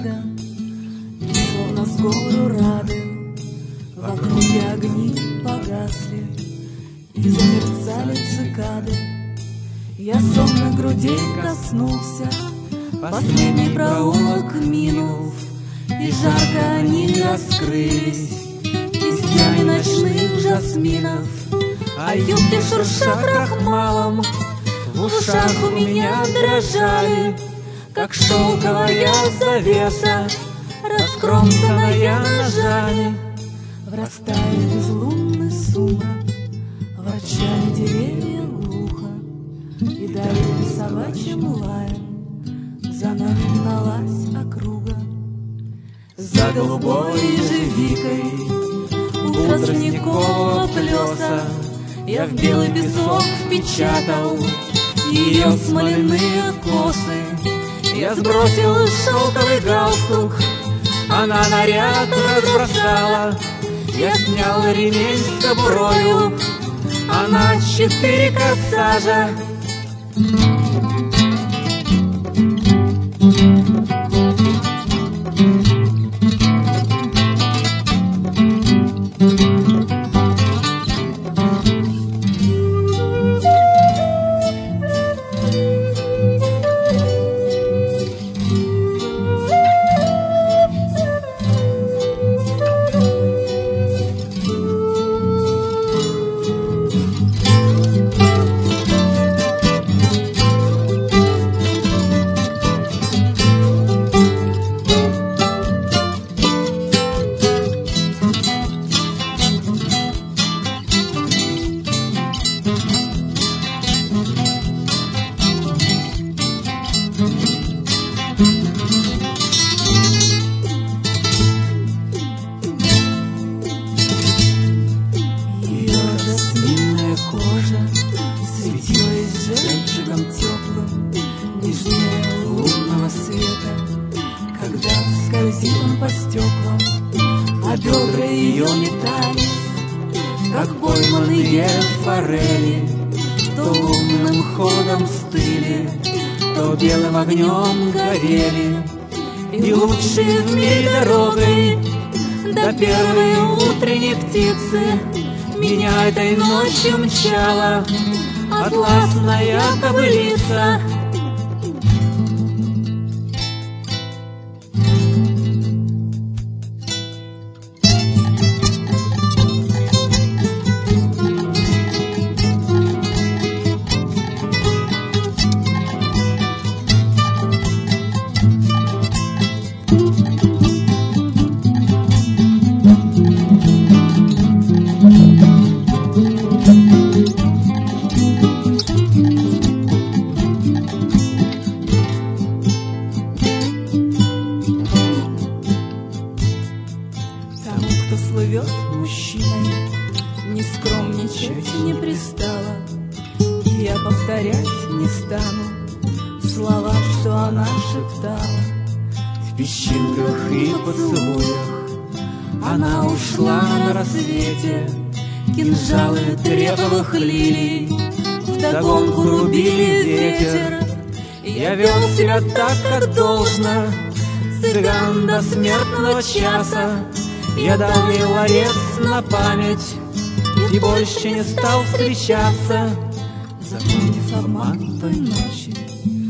вида, и словно с гору рады. В округе огни погасли, и замерцали цикады. Я сонно грудей коснулся, последний проулок минув, и жарко они раскрылись листьями ночных жасминов. А юбки, шурша крахмалом, в ушах у меня дрожали, как шелковая завеса, раскромсанная ножами. Врастая безлунный сумрак, ворчали деревья глухо, и далее собачьим лаем за нами гналась округа. За голубой ежевикой у тростникового плеса я в белый песок впечатал ее смоляные косы. Я сбросил шелковый галстук, она наряд разбросала. Я снял ремень с кобурою, она 4 корсажа. По стеклам, а бедра ее метались, как пойманные форели. То лунным ходом стыли, то белым огнем горели. И лучшей в мире дорогой до первой утренней птицы меня этой ночью мчала атласная кобылица. Слывет мужчиной, не скромничать не пристало. Я повторять не стану слова, что она шептала. В песчинках и поцелуях она ушла на рассвете. Кинжалы треповых лилий вдогонку рубили ветер. Я вел себя так, как должно, цыган до смертного часа. Я дал ей ларец на память и больше не стал встречаться. Запомнив обман той ночи,